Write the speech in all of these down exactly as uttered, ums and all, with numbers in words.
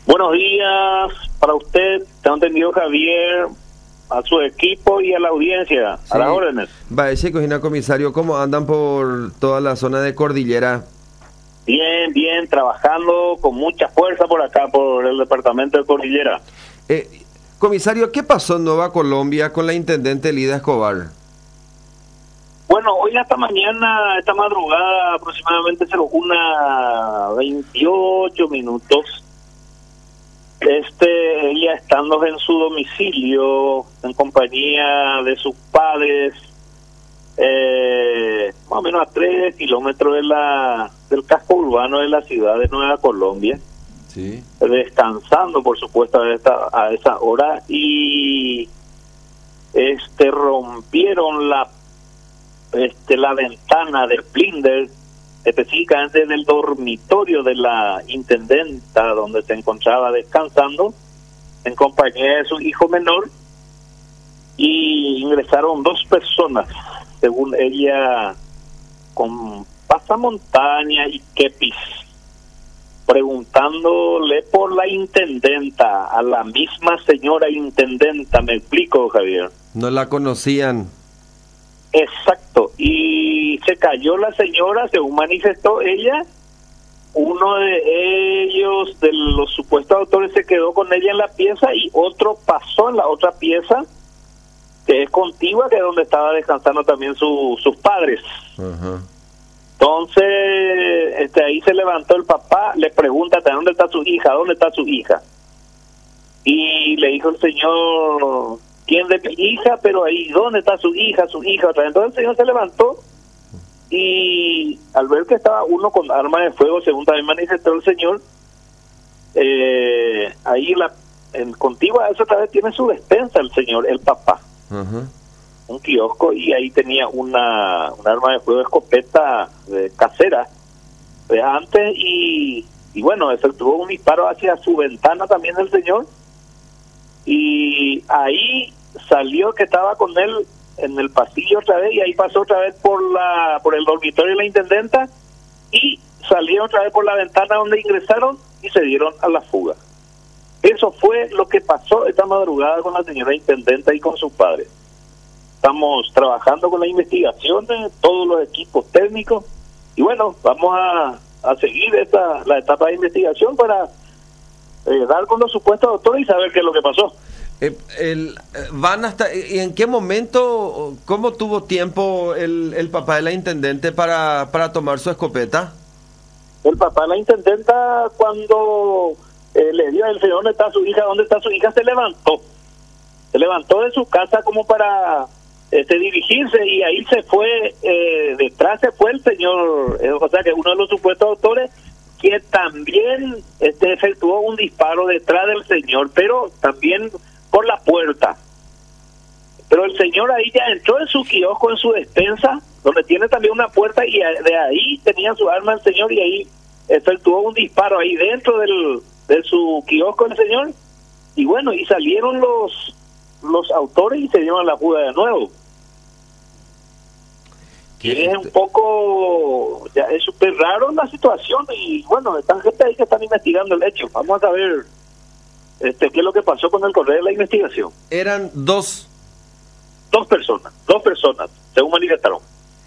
Buenos días para usted, tengo entendido, Javier, a su equipo y a la audiencia, sí. A las órdenes. Baeche, Cojina, comisario, ¿cómo andan por toda la zona de Cordillera? Bien, bien, trabajando con mucha fuerza por acá, por el departamento de Cordillera. Eh, comisario, ¿qué pasó en Nueva Colombia con la intendente Lida Escobar? Bueno, hoy hasta mañana, esta madrugada, aproximadamente una veintiocho minutos, este, ella estando en su domicilio, en compañía de sus padres, eh, más o menos a tres kilómetros de la del casco urbano de la ciudad de Nueva Colombia, sí, descansando, por supuesto, a esta, a esa hora, y este rompieron la este la ventana del blinder, específicamente del dormitorio de la intendenta, donde se encontraba descansando en compañía de su hijo menor, y ingresaron dos personas, según ella, con pasamontaña y kepis, preguntándole por la intendenta, a la misma señora intendenta. ¿Me explico, Javier? No la conocían. Exacto, y se cayó la señora, según manifestó ella. Uno de ellos, de los supuestos autores, se quedó con ella en la pieza y otro pasó en la otra pieza, que es contigua, que es donde estaba descansando también su, sus padres. Uh-huh. Entonces, este, ahí se levantó el papá, le pregunta, ¿dónde está su hija? ¿Dónde está su hija? Y le dijo el señor, ¿quién de mi hija? Pero ahí, ¿dónde está su hija? Su hija otra vez. Entonces el señor se levantó y al ver que estaba uno con arma de fuego, según también manifestó el señor, eh, ahí la en contigua eso otra vez tiene su despensa el señor, el papá. Uh-huh. Un kiosco, y ahí tenía una, un arma de fuego, escopeta de casera de antes, y, y bueno, efectuó un disparo hacia su ventana también del señor, y ahí salió que estaba con él en el pasillo otra vez, y ahí pasó otra vez por la por el dormitorio de la intendenta, y salió otra vez por la ventana donde ingresaron y se dieron a la fuga. Eso fue lo que pasó esta madrugada con la señora intendenta y con sus padres. Estamos trabajando con la investigación de todos los equipos técnicos, y bueno, vamos a, a seguir esta la etapa de investigación para eh, dar con los supuestos autores y saber qué es lo que pasó. Eh, el, van hasta ¿y en qué momento, cómo tuvo tiempo el, el papá de la intendente para, para tomar su escopeta? El papá de la intendenta, cuando eh, le dio el señor, ¿dónde está su hija? ¿Dónde está su hija? Se levantó. Se levantó de su casa como para este dirigirse, y ahí se fue, eh, detrás se fue el señor, eh, o sea que uno de los supuestos autores, que también este efectuó un disparo detrás del señor, pero también por la puerta. Pero el señor ahí ya entró en su kiosco, en su despensa, donde tiene también una puerta, y de ahí tenía su arma el señor, y ahí efectuó un disparo ahí dentro del de su kiosco el señor, y bueno, y salieron los los autores y se dieron a la fuga de nuevo. Que es un poco, ya es súper raro la situación, y bueno, están gente ahí que están investigando el hecho. Vamos a saber este qué es lo que pasó con el correo de la investigación. Eran dos dos personas, dos personas, según manifestaron.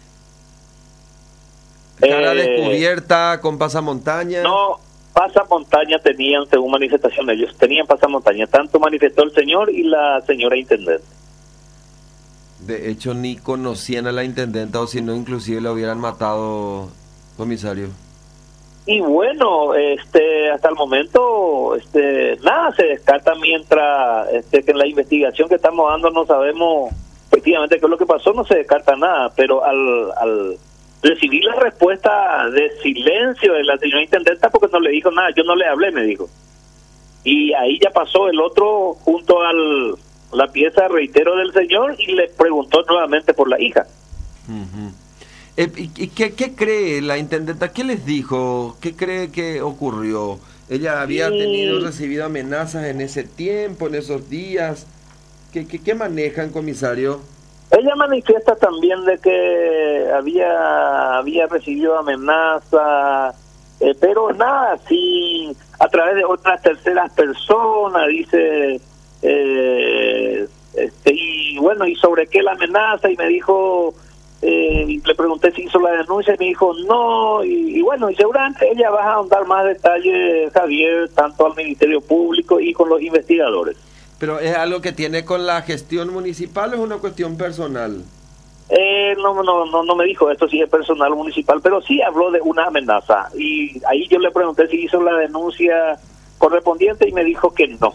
Cara eh, descubierta, con pasamontaña. No, pasamontaña tenían, según manifestación ellos, tenían pasamontaña, tanto manifestó el señor y la señora intendente. De hecho, ni conocían a la intendenta, o si no, inclusive la hubieran matado, comisario. Y bueno, este hasta el momento este nada se descarta, mientras este que en la investigación que estamos dando no sabemos efectivamente qué es lo que pasó, no se descarta nada, pero al al recibí la respuesta de silencio de la señora intendenta, porque no le dijo nada, yo no le hablé, me dijo. Y ahí ya pasó el otro junto al la pieza, reitero, del señor, y le preguntó nuevamente por la hija. Uh-huh. eh, ¿Y qué, qué cree la intendenta? ¿Qué les dijo? ¿Qué cree que ocurrió? ¿Ella había y... tenido, recibido amenazas en ese tiempo, en esos días? ¿Qué, qué, qué manejan, comisario? Ella manifiesta también de que había había recibido amenazas, eh, pero nada así a través de otras terceras personas, dice, eh, este, y bueno, y sobre qué la amenaza, y me dijo, eh, le pregunté si hizo la denuncia, y me dijo no, y, y bueno, y seguramente ella va a ahondar más detalles, Javier, tanto al Ministerio Público y con los investigadores. ¿Pero es algo que tiene con la gestión municipal o es una cuestión personal? Eh, no, no, no, no me dijo esto si es personal municipal, pero sí habló de una amenaza, y ahí yo le pregunté si hizo la denuncia correspondiente y me dijo que no.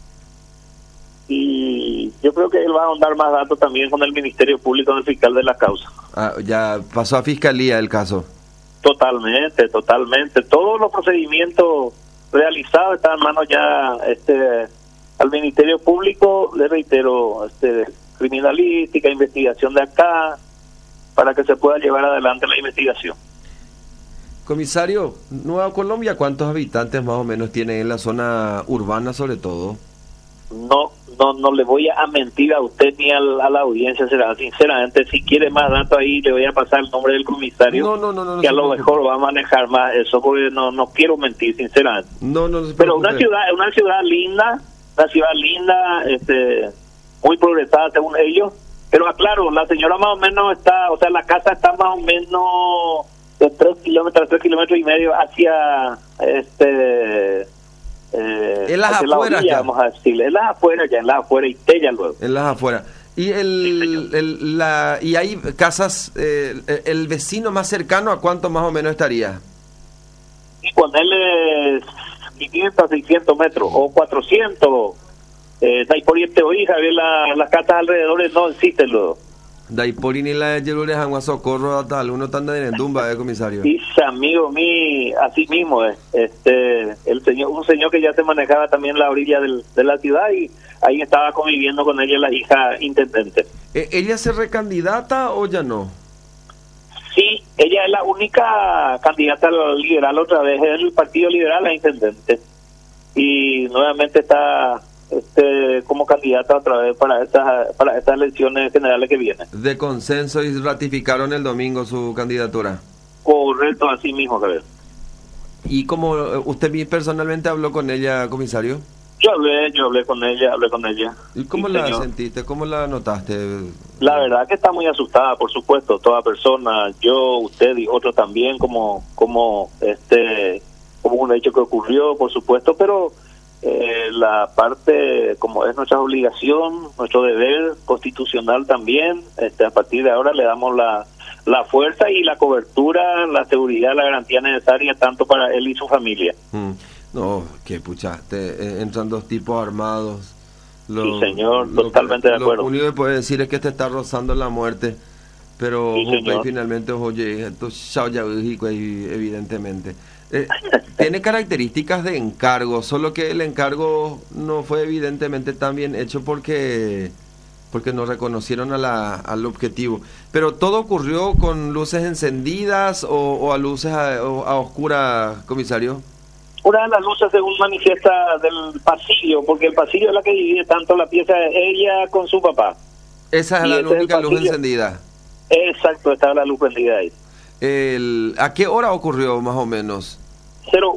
Y yo creo que él va a ahondar más datos también con el Ministerio Público, el fiscal de la causa. Ah, ya pasó a fiscalía el caso. Totalmente, totalmente. Todos los procedimientos realizados están en manos ya este al Ministerio Público, le reitero, este criminalística, investigación de acá, para que se pueda llevar adelante la investigación. Comisario, Nueva Colombia, ¿cuántos habitantes más o menos tiene en la zona urbana sobre todo? No, no, no le voy a mentir a usted ni a la, a la audiencia, será sinceramente, si quiere más datos ahí le voy a pasar el nombre del comisario, no, no, no, no, no que a lo preocupe. mejor va a manejar más eso, porque no, no quiero mentir, sinceramente. No, no, no se Pero preocupe. una ciudad, una ciudad linda, una ciudad linda, este, muy progresada según ellos, pero aclaro, la señora más o menos está, o sea, la casa está más o menos de tres kilómetros, tres kilómetros y medio hacia, este, eh, en las hacia la afueras orilla, ya. vamos a decirle, en las afueras ya, en las afueras y Tella luego. En las afueras. Y el, el la y hay casas, eh, el, el vecino más cercano, ¿a cuánto más o menos estaría? Y ponerle quinientos, seiscientos metros o cuatrocientos. Eh, Daiporiente hoy, Javier, la, las casas alrededor no existen luego. Daipori ni la de Yerures, Agua Socorro, hasta uno tanda en Endumba, eh, comisario. Dice amigo mí, así mismo, eh, este, el señor, un señor que ya se manejaba también la orilla del, de la ciudad y ahí estaba conviviendo con ella la hija intendente. Eh, ¿Ella se recandidata o ya no? Sí, ella es la única candidata liberal otra vez, es el Partido Liberal a intendente. Y nuevamente está este como candidata otra vez para estas para estas elecciones generales que vienen. De consenso y ratificaron el domingo su candidatura. Correcto, así mismo, Javier. ¿Y cómo usted personalmente habló con ella, comisario? Yo hablé, yo hablé con ella, hablé con ella. ¿Y cómo Sí, la señor. sentiste? ¿Cómo la notaste? La verdad que está muy asustada, por supuesto, toda persona, yo, usted y otros también, como como este como un hecho que ocurrió, por supuesto, pero eh, la parte, como es nuestra obligación, nuestro deber constitucional también, este a partir de ahora le damos la la fuerza y la cobertura, la seguridad, la garantía necesaria tanto para él y su familia. Mm. No, que pucha, te, eh, entran dos tipos armados. Lo, Sí, señor, lo totalmente que, de acuerdo. Lo único que puede decir es que te está rozando la muerte, pero Sí, Hupay señor. finalmente, oye, esto es chao ya dijo ahí, evidentemente. Eh, tiene características de encargo, solo que el encargo no fue evidentemente tan bien hecho porque porque no reconocieron a la, al objetivo. Pero todo ocurrió con luces encendidas o, o a luces a, o a oscuras, comisario. Una de las luces, según manifiesta, del pasillo, porque el pasillo es la que divide tanto la pieza de ella con su papá. Esa es Y la ese es el única luz pasillo. encendida. Exacto, estaba la luz prendida ahí. El, ¿A qué hora ocurrió más o menos? cero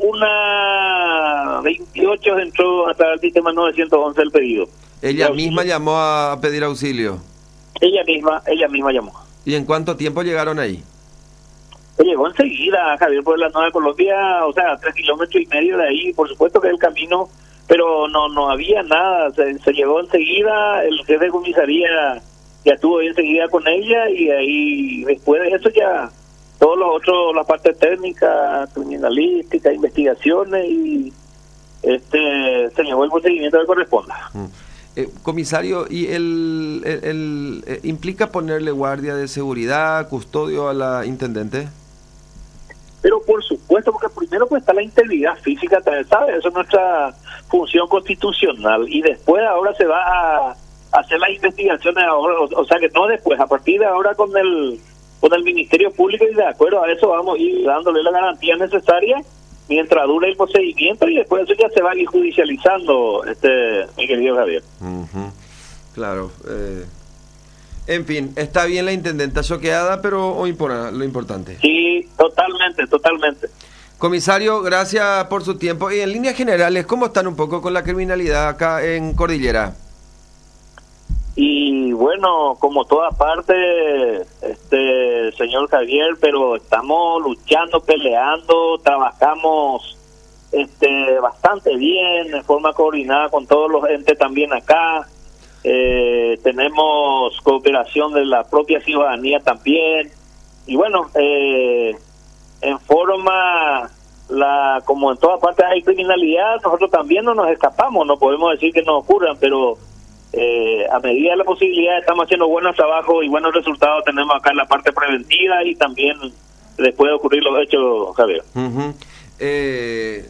uno veintiocho entró a través del sistema novecientos once el pedido. Ella Auxilio. misma llamó a pedir auxilio. Ella misma, ella misma llamó. ¿Y en cuánto tiempo llegaron ahí? Llegó enseguida, Javier, por la Nueva Colombia, o sea, tres kilómetros y medio de ahí, por supuesto que el camino, pero no no había nada, se, se llegó enseguida, el jefe de comisaría ya estuvo ahí enseguida con ella y ahí después de eso ya todos los otros, la parte técnica, criminalística, investigaciones y este se llevó el procedimiento que corresponda. Mm. Eh, comisario, ¿y el, el, el, eh, implica ponerle guardia de seguridad, custodio a la intendente? Pero por supuesto, porque primero pues está la integridad física, ¿sabes? Eso es nuestra función constitucional y después ahora se va a hacer las investigaciones ahora, o, o sea que no después, a partir de ahora con el con el Ministerio Público y de acuerdo a eso vamos a ir dándole la garantía necesaria mientras dure el procedimiento y después eso ya se va a ir judicializando, este mi querido Javier. Uh-huh. Claro. Eh, en fin, está bien la intendenta choqueada, pero hoy por lo importante. Sí, totalmente, totalmente. Comisario, gracias por su tiempo. Y en líneas generales, ¿cómo están un poco con la criminalidad acá en Cordillera? Y bueno, como toda parte, este señor Javier, pero estamos luchando, peleando, trabajamos este bastante bien, de forma coordinada con todos los entes también acá. Eh, tenemos cooperación de la propia ciudadanía también. Y bueno, eh, en forma, la como en todas partes hay criminalidad, nosotros también no nos escapamos, no podemos decir que no ocurran, pero eh, a medida de la posibilidad estamos haciendo buenos trabajos y buenos resultados. Tenemos acá la parte preventiva y también después de ocurrir los hechos, Javier. Uh-huh. eh,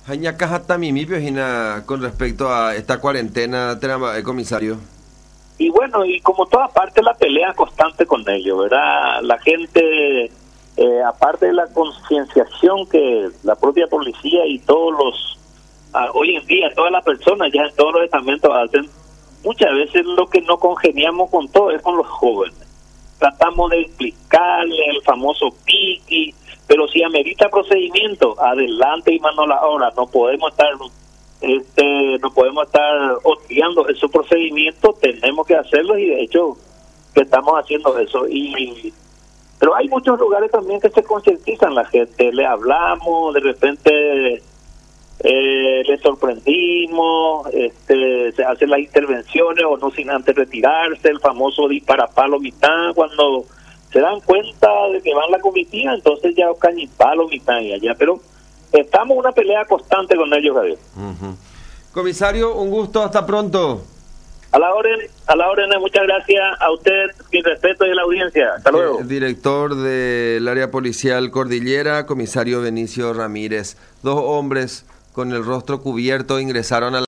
con respecto a esta cuarentena, comisario. Y bueno, y como toda parte, la pelea constante con ellos, ¿verdad? La gente, eh, aparte de la concienciación que la propia policía y todos los, uh, hoy en día, todas las personas ya en todos los estamentos hacen, muchas veces lo que no congeniamos con todo es con los jóvenes. Tratamos de explicarle el famoso piqui, pero si amerita procedimiento, adelante y mano a la obra. No podemos estar... Este, no podemos estar obviando esos procedimientos, tenemos que hacerlos y de hecho que estamos haciendo eso. Y pero hay muchos lugares también que se concientizan la gente, le hablamos, de repente eh, le sorprendimos, este, se hacen las intervenciones o no sin antes retirarse, el famoso disparapalo mitad, cuando se dan cuenta de que van la comitiva, entonces ya cañipalo mitad y allá, pero estamos en una pelea constante con ellos, Javier. Uh-huh. Comisario, un gusto, hasta pronto. A la orden, a la orden, muchas gracias a usted, mi respeto y a la audiencia. Hasta luego. El director del área policial Cordillera, comisario Benicio Ramírez. Dos hombres con el rostro cubierto ingresaron a la